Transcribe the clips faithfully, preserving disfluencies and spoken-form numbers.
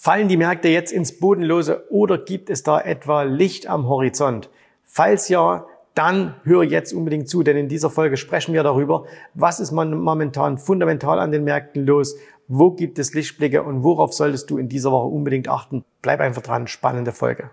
Fallen die Märkte jetzt ins Bodenlose oder gibt es da etwa Licht am Horizont? Falls ja, dann höre jetzt unbedingt zu, denn in dieser Folge sprechen wir darüber, was ist momentan fundamental an den Märkten los, wo gibt es Lichtblicke und worauf solltest du in dieser Woche unbedingt achten. Bleib einfach dran, spannende Folge.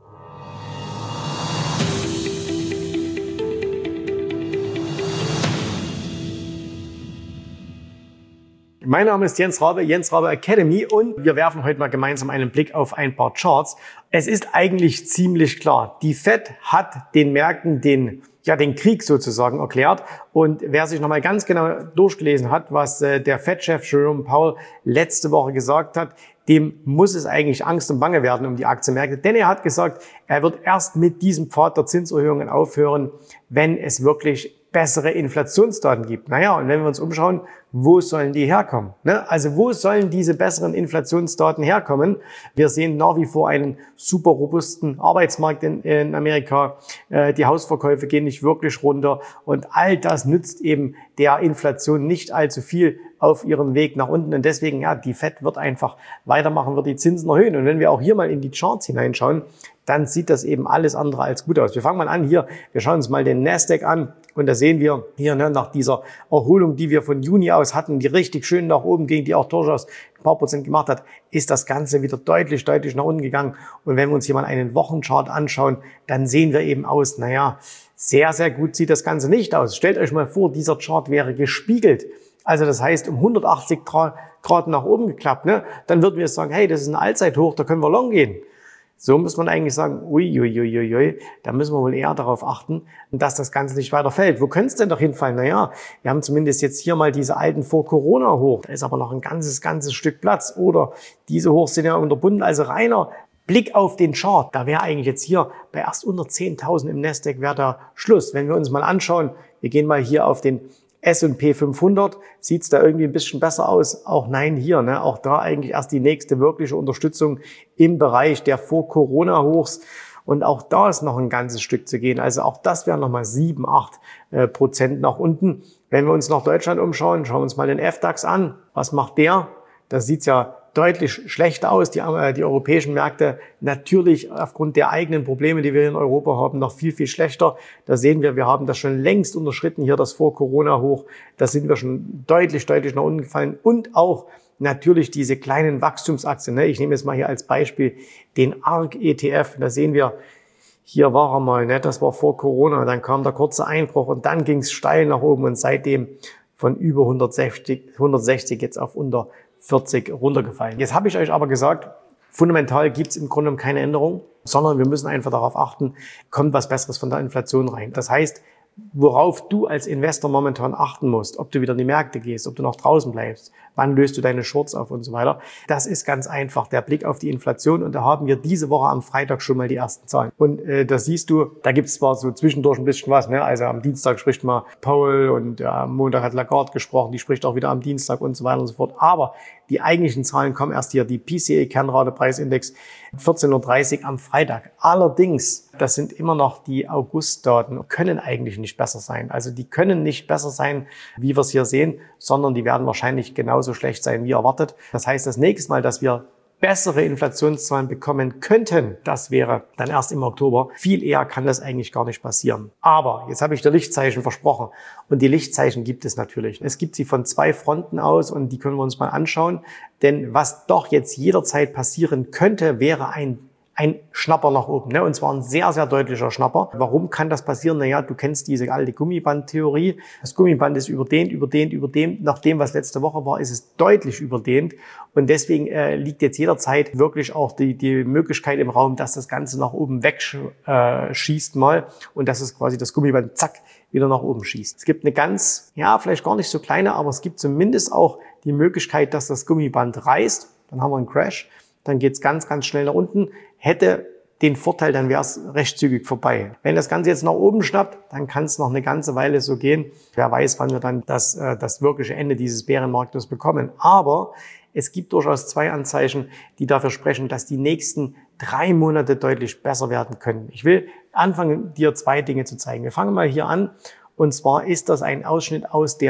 Mein Name ist Jens Rabe, Jens Rabe Academy, und wir werfen heute mal gemeinsam einen Blick auf ein paar Charts. Es ist eigentlich ziemlich klar, die Fed hat den Märkten den, ja, den Krieg sozusagen erklärt, und wer sich nochmal ganz genau durchgelesen hat, was äh, der Fed-Chef Jerome Powell letzte Woche gesagt hat, dem muss es eigentlich Angst und Bange werden um die Aktienmärkte, denn er hat gesagt, er wird erst mit diesem Pfad der Zinserhöhungen aufhören, wenn es wirklich bessere Inflationsdaten gibt. Naja, und wenn wir uns umschauen, wo sollen die herkommen? Ne? Also wo sollen diese besseren Inflationsdaten herkommen? Wir sehen nach wie vor einen super robusten Arbeitsmarkt in, in Amerika. Äh, die Hausverkäufe gehen nicht wirklich runter, und all das nützt eben der Inflation nicht allzu viel auf ihrem Weg nach unten. Und deswegen, ja, die Fed wird einfach weitermachen, wird die Zinsen erhöhen. Und wenn wir auch hier mal in die Charts hineinschauen, dann sieht das eben alles andere als gut aus. Wir fangen mal an hier, wir schauen uns mal den Nasdaq an, und da sehen wir hier, ne, nach dieser Erholung, die wir von Juni aus hatten, die richtig schön nach oben ging, die auch durchaus ein paar Prozent gemacht hat, ist das Ganze wieder deutlich, deutlich nach unten gegangen. Und wenn wir uns hier mal einen Wochenchart anschauen, dann sehen wir eben aus, naja, sehr, sehr gut sieht das Ganze nicht aus. Stellt euch mal vor, dieser Chart wäre gespiegelt. Also das heißt, um hundertachtzig Grad nach oben geklappt, ne, dann würden wir jetzt sagen, hey, das ist ein Allzeithoch, da können wir long gehen. So muss man eigentlich sagen, ui, ui, ui, ui, ui, da müssen wir wohl eher darauf achten, dass das Ganze nicht weiter fällt. Wo könnte es denn doch hinfallen? Naja, wir haben zumindest jetzt hier mal diese alten Vor-Corona-Hoch. Da ist aber noch ein ganzes, ganzes Stück Platz. Oder diese Hochs sind ja unterbunden. Also reiner Blick auf den Chart, da wäre eigentlich jetzt hier bei erst unter zehntausend im Nasdaq wäre da Schluss. Wenn wir uns mal anschauen, wir gehen mal hier auf den S und P fünfhundert, sieht es da irgendwie ein bisschen besser aus? Auch nein hier, ne? Auch da eigentlich erst die nächste wirkliche Unterstützung im Bereich der Vor-Corona-Hochs. Und auch da ist noch ein ganzes Stück zu gehen. Also auch das wären nochmal sieben, acht Prozent nach unten. Wenn wir uns nach Deutschland umschauen, schauen wir uns mal den F DAX an. Was macht der? Da sieht's ja deutlich schlechter aus. Die, äh, die europäischen Märkte natürlich aufgrund der eigenen Probleme, die wir in Europa haben, noch viel, viel schlechter. Da sehen wir, wir haben das schon längst unterschritten, hier das Vor-Corona-Hoch. Da sind wir schon deutlich, deutlich nach unten gefallen. Und auch natürlich diese kleinen Wachstumsaktien. Ne? Ich nehme jetzt mal hier als Beispiel den A R K E T F. Da sehen wir, hier war er mal, ne? Das war vor Corona. Dann kam der kurze Einbruch und dann ging es steil nach oben, und seitdem von über hundertsechzig, hundertsechzig jetzt auf unter vierzig runtergefallen. Jetzt habe ich euch aber gesagt, fundamental gibt es im Grunde keine Änderung, sondern wir müssen einfach darauf achten, kommt was Besseres von der Inflation rein. Das heißt, worauf du als Investor momentan achten musst, ob du wieder in die Märkte gehst, ob du noch draußen bleibst, wann löst du deine Shorts auf und so weiter. Das ist ganz einfach der Blick auf die Inflation, und da haben wir diese Woche am Freitag schon mal die ersten Zahlen. Und äh, da siehst du, da gibt es zwar so zwischendurch ein bisschen was, ne? Also am Dienstag spricht mal Powell, und ja, am Montag hat Lagarde gesprochen, die spricht auch wieder am Dienstag und so weiter und so fort. Aber die eigentlichen Zahlen kommen erst hier, die P C E-Kernradepreisindex vierzehn Uhr dreißig am Freitag. Allerdings, das sind immer noch die Augustdaten, können eigentlich nicht besser sein. Also die können nicht besser sein, wie wir es hier sehen, sondern die werden wahrscheinlich genauso schlecht sein, wie erwartet. Das heißt, das nächste Mal, dass wir bessere Inflationszahlen bekommen könnten, das wäre dann erst im Oktober. Viel eher kann das eigentlich gar nicht passieren. Aber jetzt habe ich dir Lichtzeichen versprochen, und die Lichtzeichen gibt es natürlich. Es gibt sie von zwei Fronten aus, und die können wir uns mal anschauen. Denn was doch jetzt jederzeit passieren könnte, wäre ein ein Schnapper nach oben, ne? Und zwar ein sehr, sehr deutlicher Schnapper. Warum kann das passieren? Naja, du kennst diese alte Gummibandtheorie. Das Gummiband ist überdehnt, überdehnt, überdehnt. Nach dem, was letzte Woche war, ist es deutlich überdehnt. Und deswegen äh, liegt jetzt jederzeit wirklich auch die, die Möglichkeit im Raum, dass das Ganze nach oben wegschießt äh, mal, und dass es quasi das Gummiband, zack, wieder nach oben schießt. Es gibt eine ganz, ja, vielleicht gar nicht so kleine, aber es gibt zumindest auch die Möglichkeit, dass das Gummiband reißt. Dann haben wir einen Crash. Dann geht's ganz, ganz schnell nach unten. Hätte den Vorteil, dann wäre es recht zügig vorbei. Wenn das Ganze jetzt nach oben schnappt, dann kann es noch eine ganze Weile so gehen. Wer weiß, wann wir dann das, äh, das wirkliche Ende dieses Bärenmarktes bekommen. Aber es gibt durchaus zwei Anzeichen, die dafür sprechen, dass die nächsten drei Monate deutlich besser werden können. Ich will anfangen, dir zwei Dinge zu zeigen. Wir fangen mal hier an. Und zwar ist das ein Ausschnitt aus der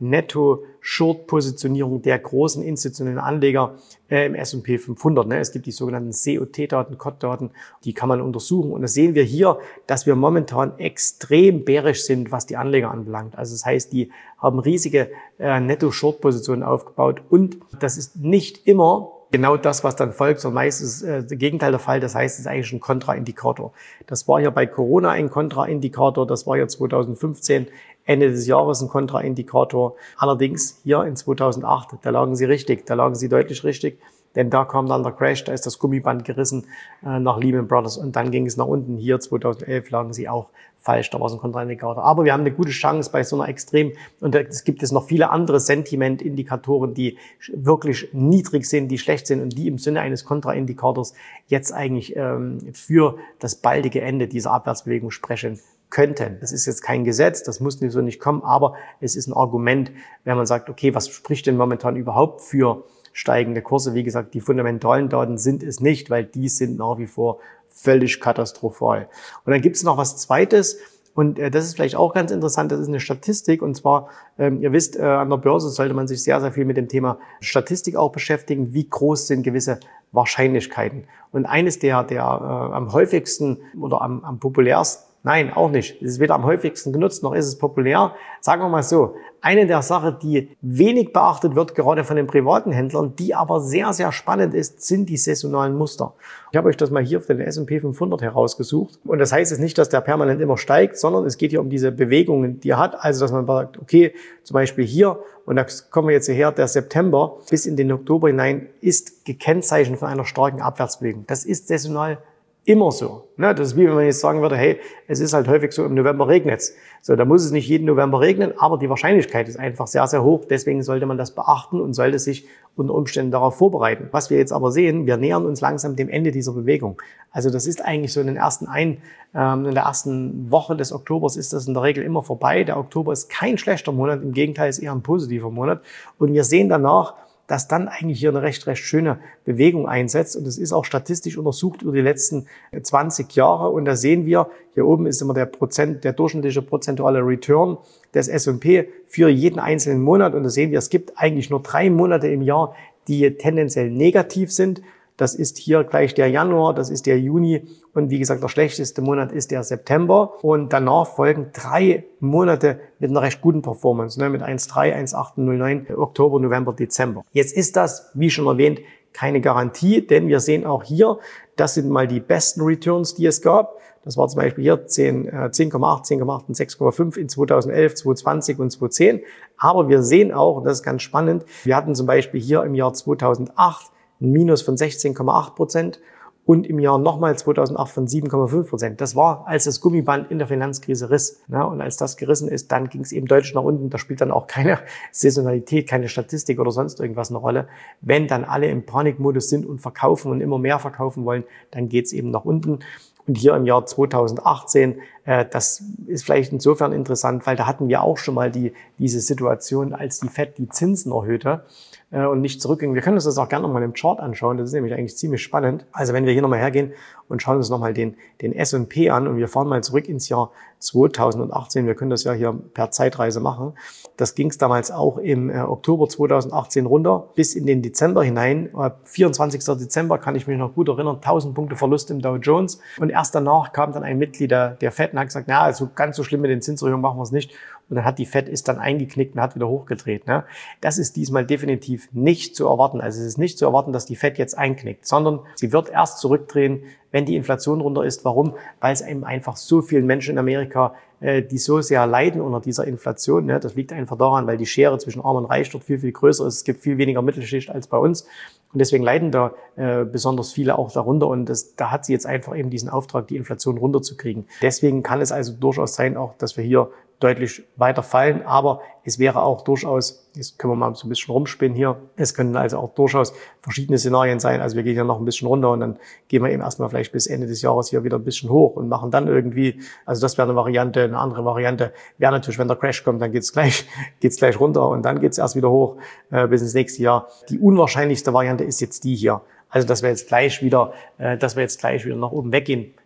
Netto-Short-Positionierung der großen institutionellen Anleger äh, im S und P fünfhundert. Ne? Es gibt die sogenannten C O T-Daten, C O T-Daten, die kann man untersuchen. Und da sehen wir hier, dass wir momentan extrem bärisch sind, was die Anleger anbelangt. Also das heißt, die haben riesige äh, Netto-Short-Positionen aufgebaut und das ist nicht immer genau das, was dann folgt, sondern meistens ist äh, das Gegenteil der Fall. Das heißt, es ist eigentlich ein Kontraindikator. Das war hier bei Corona ein Kontraindikator, das war ja zweitausendfünfzehn Ende des Jahres ein Kontraindikator. Allerdings hier in zweitausendacht, da lagen sie richtig, da lagen sie deutlich richtig. Denn da kam dann der Crash, da ist das Gummiband gerissen äh, nach Lehman Brothers und dann ging es nach unten. Hier zweitausendelf lagen sie auch falsch, da war es ein Kontraindikator. Aber wir haben eine gute Chance bei so einer extrem, und es gibt es noch viele andere Sentimentindikatoren, die wirklich niedrig sind, die schlecht sind und die im Sinne eines Kontraindikators jetzt eigentlich ähm, für das baldige Ende dieser Abwärtsbewegung sprechen könnten. Das ist jetzt kein Gesetz, das muss so nicht kommen, aber es ist ein Argument, wenn man sagt, okay, was spricht denn momentan überhaupt für steigende Kurse? Wie gesagt, die fundamentalen Daten sind es nicht, weil die sind nach wie vor völlig katastrophal. Und dann gibt es noch was Zweites, und äh, das ist vielleicht auch ganz interessant, das ist eine Statistik, und zwar, ähm, ihr wisst, äh, an der Börse sollte man sich sehr, sehr viel mit dem Thema Statistik auch beschäftigen, wie groß sind gewisse Wahrscheinlichkeiten. Und eines der, der äh, am häufigsten oder am, am populärsten, nein, auch nicht. Es ist weder am häufigsten genutzt, noch ist es populär. Sagen wir mal so, eine der Sachen, die wenig beachtet wird, gerade von den privaten Händlern, die aber sehr, sehr spannend ist, sind die saisonalen Muster. Ich habe euch das mal hier auf den S und P fünfhundert herausgesucht. Und das heißt jetzt nicht, dass der permanent immer steigt, sondern es geht hier um diese Bewegungen, die er hat. Also, dass man sagt, okay, zum Beispiel hier, und da kommen wir jetzt hierher, der September bis in den Oktober hinein ist gekennzeichnet von einer starken Abwärtsbewegung. Das ist saisonal immer so. Ne? Das ist wie wenn man jetzt sagen würde, hey, es ist halt häufig so, im November regnet's. So, da muss es nicht jeden November regnen, aber die Wahrscheinlichkeit ist einfach sehr, sehr hoch. Deswegen sollte man das beachten und sollte sich unter Umständen darauf vorbereiten. Was wir jetzt aber sehen, wir nähern uns langsam dem Ende dieser Bewegung. Also das ist eigentlich so in den ersten ein, ähm, in der ersten Woche des Oktobers ist das in der Regel immer vorbei. Der Oktober ist kein schlechter Monat, im Gegenteil ist eher ein positiver Monat. Und wir sehen danach, dass dann eigentlich hier eine recht, recht schöne Bewegung einsetzt. Und es ist auch statistisch untersucht über die letzten zwanzig Jahre. Und da sehen wir, hier oben ist immer der Prozent, der durchschnittliche prozentuale Return des S und P für jeden einzelnen Monat. Und da sehen wir, es gibt eigentlich nur drei Monate im Jahr, die tendenziell negativ sind. Das ist hier gleich der Januar, das ist der Juni und wie gesagt, der schlechteste Monat ist der September. Und danach folgen drei Monate mit einer recht guten Performance, ne, mit eins Komma drei, eins Komma acht null neun, Oktober, November, Dezember. Jetzt ist das, wie schon erwähnt, keine Garantie, denn wir sehen auch hier, das sind mal die besten Returns, die es gab. Das war zum Beispiel hier zehn Komma acht, zehn Komma acht und sechs Komma fünf in zweitausendelf, zweitausendzwanzig und zweitausendzehn. Aber wir sehen auch, und das ist ganz spannend, wir hatten zum Beispiel hier im Jahr zweitausendacht ein Minus von sechzehn Komma acht Prozent und im Jahr nochmal zweitausendacht von sieben Komma fünf Prozent. Das war, als das Gummiband in der Finanzkrise riss. Ja, und als das gerissen ist, dann ging es eben deutlich nach unten. Da spielt dann auch keine Saisonalität, keine Statistik oder sonst irgendwas eine Rolle. Wenn dann alle im Panikmodus sind und verkaufen und immer mehr verkaufen wollen, dann geht es eben nach unten. Und hier im Jahr zweitausendachtzehn, äh, das ist vielleicht insofern interessant, weil da hatten wir auch schon mal die diese Situation, als die Fed die Zinsen erhöhte äh, und nicht zurückging. Wir können uns das auch gerne nochmal im Chart anschauen, das ist nämlich eigentlich ziemlich spannend. Also wenn wir hier nochmal hergehen und schauen uns nochmal den den S und P an und wir fahren mal zurück ins Jahr zweitausendachtzehn, wir können das ja hier per Zeitreise machen. Das ging es damals auch im äh, Oktober zweitausendachtzehn runter bis in den Dezember hinein. Äh, vierundzwanzigster Dezember kann ich mich noch gut erinnern, tausend Punkte Verlust im Dow Jones. Und erst danach kam dann ein Mitglied der, der Fed und hat gesagt, na, also ganz so schlimm mit den Zinserhöhungen machen wir es nicht. Und dann hat die Fed ist dann eingeknickt und hat wieder hochgedreht. Ne? Das ist diesmal definitiv nicht zu erwarten. Also es ist nicht zu erwarten, dass die Fed jetzt einknickt, sondern sie wird erst zurückdrehen, wenn die Inflation runter ist. Warum? Weil es eben einfach so vielen Menschen in Amerika, äh, die so sehr leiden unter dieser Inflation. Ne? Das liegt einfach daran, weil die Schere zwischen Arm und Reich dort viel, viel größer ist. Es gibt viel weniger Mittelschicht als bei uns. Und deswegen leiden da äh, besonders viele auch darunter. Und das, da hat sie jetzt einfach eben diesen Auftrag, die Inflation runterzukriegen. Deswegen kann es also durchaus sein, auch, dass wir hier deutlich weiter fallen. Aber es wäre auch durchaus, jetzt können wir mal so ein bisschen rumspinnen hier, es können also auch durchaus verschiedene Szenarien sein. Also wir gehen hier noch ein bisschen runter und dann gehen wir eben erstmal vielleicht bis Ende des Jahres hier wieder ein bisschen hoch und machen dann irgendwie, also das wäre eine Variante. Eine andere Variante wäre natürlich, wenn der Crash kommt, dann geht's gleich, geht's gleich runter und dann geht's erst wieder hoch äh, bis ins nächste Jahr. Die unwahrscheinlichste Variante ist jetzt die hier. Also, dass wir jetzt gleich wieder, äh, dass wir jetzt gleich wieder nach oben weggehen.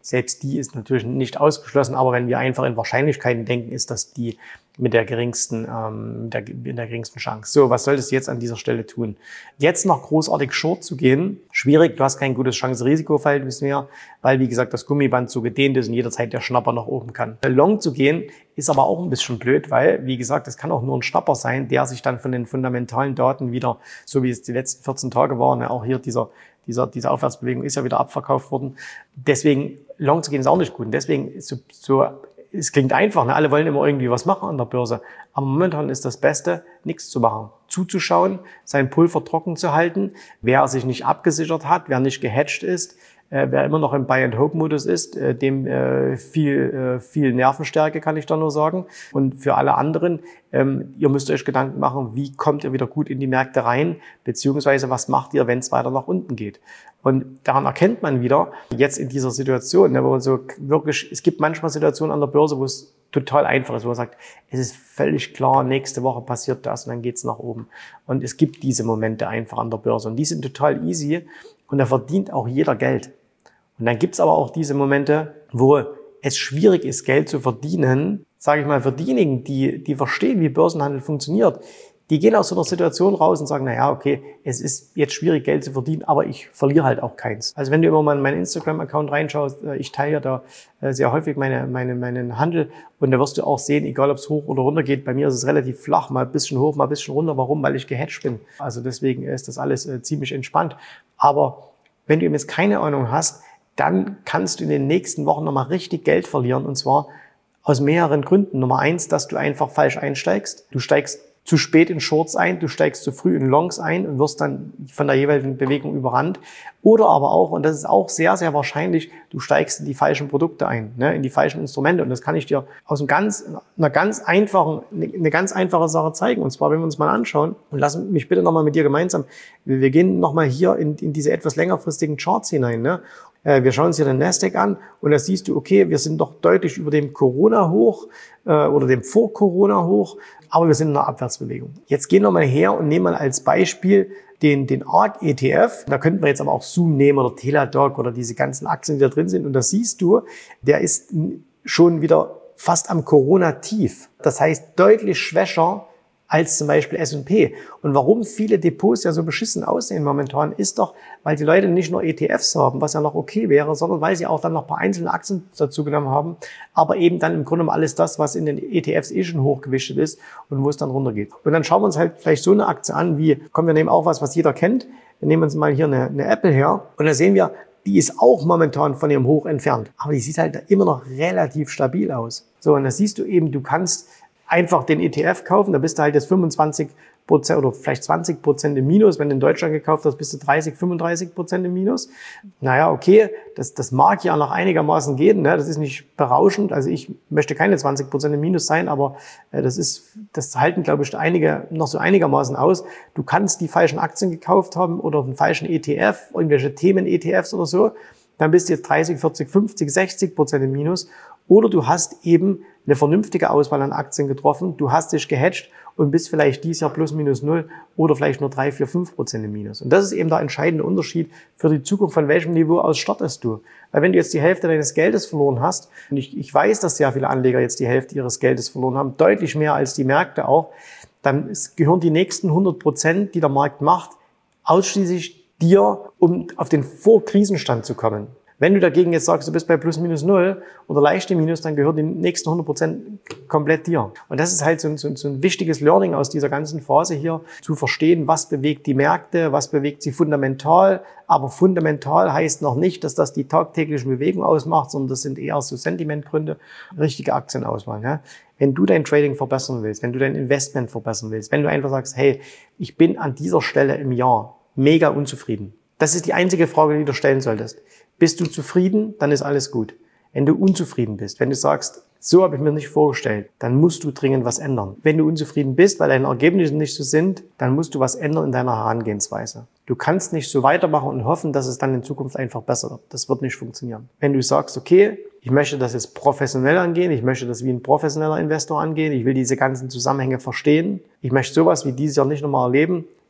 Selbst die ist natürlich nicht ausgeschlossen, aber wenn wir einfach in Wahrscheinlichkeiten denken, ist das die mit der geringsten, ähm, mit der, mit der geringsten Chance. So, was solltest du jetzt an dieser Stelle tun? Jetzt noch großartig Short zu gehen, schwierig, du hast kein gutes Chance-Risiko-Verhältnis mehr, weil, wie gesagt, das Gummiband so gedehnt ist und jederzeit der Schnapper nach oben kann. Long zu gehen ist aber auch ein bisschen blöd, weil, wie gesagt, es kann auch nur ein Schnapper sein, der sich dann von den fundamentalen Daten wieder, so wie es die letzten vierzehn Tage waren, ja, auch hier dieser, dieser, diese Aufwärtsbewegung ist ja wieder abverkauft worden. Deswegen, long zu gehen ist auch nicht gut. Und deswegen, so, so es klingt einfach, ne? Alle wollen immer irgendwie was machen an der Börse. Aber momentan ist das Beste, nichts zu machen. Zuzuschauen, sein Pulver trocken zu halten. Wer sich nicht abgesichert hat, wer nicht gehatcht ist, äh, wer immer noch im Buy-and-Hope-Modus ist, äh, dem äh, viel, äh, viel Nervenstärke, kann ich da nur sagen. Und für alle anderen, ähm, ihr müsst euch Gedanken machen, wie kommt ihr wieder gut in die Märkte rein, beziehungsweise was macht ihr, wenn es weiter nach unten geht. Und daran erkennt man wieder, jetzt in dieser Situation, ne, wo man so wirklich, es gibt manchmal Situationen an der Börse, wo es total einfach ist, wo man sagt, es ist völlig klar, nächste Woche passiert das und dann geht's nach oben. Und es gibt diese Momente einfach an der Börse und die sind total easy und da verdient auch jeder Geld. Und dann gibt's aber auch diese Momente, wo es schwierig ist, Geld zu verdienen, sage ich mal, für diejenigen, die, die verstehen, wie Börsenhandel funktioniert. Die gehen aus so einer Situation raus und sagen, na ja, okay, es ist jetzt schwierig, Geld zu verdienen, aber ich verliere halt auch keins. Also wenn du immer mal in meinen Instagram-Account reinschaust, ich teile ja da sehr häufig meine, meine, meinen Handel und da wirst du auch sehen, egal ob es hoch oder runter geht, bei mir ist es relativ flach, mal ein bisschen hoch, mal ein bisschen runter. Warum? Weil ich gehatcht bin. Also deswegen ist das alles ziemlich entspannt. Aber wenn du eben jetzt keine Ahnung hast, dann kannst du in den nächsten Wochen nochmal richtig Geld verlieren und zwar aus mehreren Gründen. Nummer eins, dass du einfach falsch einsteigst. Du steigst zu spät in Shorts ein, du steigst zu früh in Longs ein und wirst dann von der jeweiligen Bewegung überrannt. Oder aber auch, und das ist auch sehr, sehr wahrscheinlich, du steigst in die falschen Produkte ein, ne, in die falschen Instrumente. Und das kann ich dir aus einem ganz, einer ganz einfachen, eine ganz einfache Sache zeigen. Und zwar, wenn wir uns mal anschauen, und lass mich bitte nochmal mit dir gemeinsam, wir gehen nochmal hier in, in diese etwas längerfristigen Charts hinein, ne. Wir schauen uns hier den Nasdaq an und da siehst du, okay, wir sind doch deutlich über dem Corona-Hoch äh, oder dem Vor-Corona-Hoch, aber wir sind in einer Abwärtsbewegung. Jetzt gehen wir mal her und nehmen mal als Beispiel den, den A R K E T F. Da könnten wir jetzt aber auch Zoom nehmen oder Teladoc oder diese ganzen Aktien, die da drin sind. Und da siehst du, der ist schon wieder fast am Corona-Tief. Das heißt, deutlich schwächer als zum Beispiel S und P. Und warum viele Depots ja so beschissen aussehen momentan, ist doch, weil die Leute nicht nur E T Fs haben, was ja noch okay wäre, sondern weil sie auch dann noch ein paar einzelne Aktien dazu genommen haben, aber eben dann im Grunde genommen alles das, was in den E T Fs eh schon hochgewichtet ist und wo es dann runtergeht. Und dann schauen wir uns halt vielleicht so eine Aktie an, wie, kommen wir nehmen auch was, was jeder kennt. Wir nehmen uns mal hier eine, eine Apple her und da sehen wir, die ist auch momentan von ihrem Hoch entfernt. Aber die sieht halt immer noch relativ stabil aus. So, und da siehst du eben, du kannst einfach den E T F kaufen, da bist du halt jetzt fünfundzwanzig Prozent oder vielleicht zwanzig Prozent im Minus. Wenn du in Deutschland gekauft hast, bist du dreißig, fünfunddreißig Prozent im Minus. Naja, okay, das, das mag ja noch einigermaßen gehen, ne? Das ist nicht berauschend. Also ich möchte keine zwanzig Prozent im Minus sein, aber äh, das ist, das halten, glaube ich, einige noch so einigermaßen aus. Du kannst die falschen Aktien gekauft haben oder den falschen E T F, irgendwelche Themen-E T Fs oder so. Dann bist du jetzt dreißig, vierzig, fünfzig, sechzig Prozent im Minus. Oder du hast eben eine vernünftige Auswahl an Aktien getroffen, du hast dich gehatcht und bist vielleicht dieses Jahr plus minus null oder vielleicht nur drei, vier, fünf Prozent im Minus. Und das ist eben der entscheidende Unterschied für die Zukunft, von welchem Niveau aus startest du. Weil wenn du jetzt die Hälfte deines Geldes verloren hast, und ich, ich weiß, dass sehr viele Anleger jetzt die Hälfte ihres Geldes verloren haben, deutlich mehr als die Märkte auch, dann gehören die nächsten hundert Prozent, die der Markt macht, ausschließlich dir, um auf den Vor-Krisenstand zu kommen. Wenn du dagegen jetzt sagst, du bist bei plus minus null oder leichte Minus, dann gehören die nächsten hundert Prozent komplett dir. Und das ist halt so ein, so, ein, so ein wichtiges Learning aus dieser ganzen Phase hier, zu verstehen, was bewegt die Märkte, was bewegt sie fundamental. Aber fundamental heißt noch nicht, dass das die tagtägliche Bewegung ausmacht, sondern das sind eher so Sentimentgründe, richtige Aktienauswahl. Ja? Wenn du dein Trading verbessern willst, wenn du dein Investment verbessern willst, wenn du einfach sagst, hey, ich bin an dieser Stelle im Jahr mega unzufrieden. Das ist die einzige Frage, die du stellen solltest. Bist du zufrieden, dann ist alles gut. Wenn du unzufrieden bist, wenn du sagst, so habe ich mir nicht vorgestellt, dann musst du dringend was ändern. Wenn du unzufrieden bist, weil deine Ergebnisse nicht so sind, dann musst du was ändern in deiner Herangehensweise. Du kannst nicht so weitermachen und hoffen, dass es dann in Zukunft einfach besser wird. Das wird nicht funktionieren. Wenn du sagst, okay, ich möchte das jetzt professionell angehen, ich möchte das wie ein professioneller Investor angehen, ich will diese ganzen Zusammenhänge verstehen, ich möchte sowas wie dieses Jahr nicht nochmal erleben,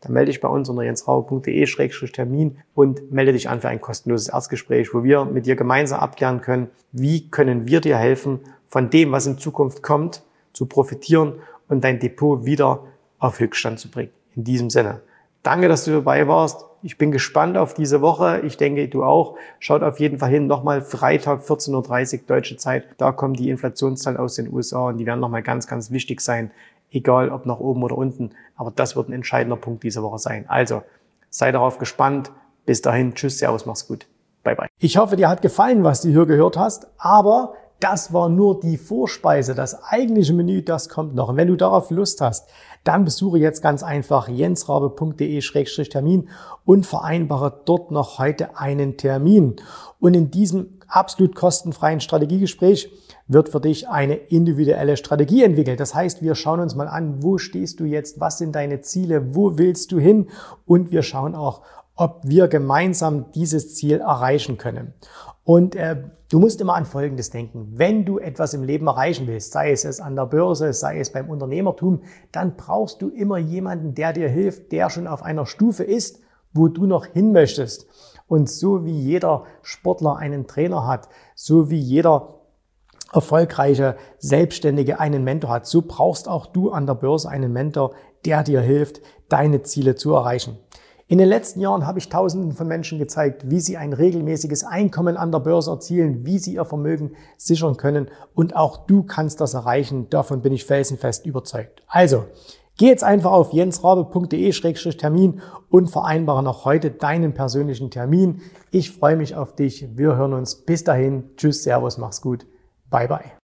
dann melde dich bei uns unter jensraube punkt de Schrägstrich Termin und melde dich an für ein kostenloses Erstgespräch, wo wir mit dir gemeinsam abklären können, wie können wir dir helfen, von dem, was in Zukunft kommt, zu profitieren und dein Depot wieder auf Höchststand zu bringen. In diesem Sinne, danke, dass du dabei warst. Ich bin gespannt auf diese Woche. Ich denke, du auch. Schaut auf jeden Fall hin. Nochmal Freitag, vierzehn Uhr dreißig deutsche Zeit. Da kommen die Inflationszahlen aus den U S A und die werden nochmal ganz, ganz wichtig sein. Egal, ob nach oben oder unten. Aber das wird ein entscheidender Punkt diese Woche sein. Also, sei darauf gespannt. Bis dahin. Tschüss, servus, mach's gut. Bye, bye. Ich hoffe, dir hat gefallen, was du hier gehört hast. Aber das war nur die Vorspeise. Das eigentliche Menü, das kommt noch. Und wenn du darauf Lust hast, dann besuche jetzt ganz einfach jensraube punkt de Schrägstrich Termin und vereinbare dort noch heute einen Termin. Und in diesem absolut kostenfreien Strategiegespräch wird für dich eine individuelle Strategie entwickelt. Das heißt, wir schauen uns mal an, wo stehst du jetzt, was sind deine Ziele, wo willst du hin? Und wir schauen auch, ob wir gemeinsam dieses Ziel erreichen können. Und äh, du musst immer an Folgendes denken. Wenn du etwas im Leben erreichen willst, sei es es an der Börse, sei es beim Unternehmertum, dann brauchst du immer jemanden, der dir hilft, der schon auf einer Stufe ist, wo du noch hin möchtest. Und so wie jeder Sportler einen Trainer hat, so wie jeder erfolgreiche Selbstständige einen Mentor hat, so brauchst auch du an der Börse einen Mentor, der dir hilft, deine Ziele zu erreichen. In den letzten Jahren habe ich Tausenden von Menschen gezeigt, wie sie ein regelmäßiges Einkommen an der Börse erzielen, wie sie ihr Vermögen sichern können. Und auch du kannst das erreichen. Davon bin ich felsenfest überzeugt. Also, geh jetzt einfach auf jensraube punkt de Schrägstrich Termin und vereinbare noch heute deinen persönlichen Termin. Ich freue mich auf dich. Wir hören uns. Bis dahin. Tschüss, servus, mach's gut. Bye, bye.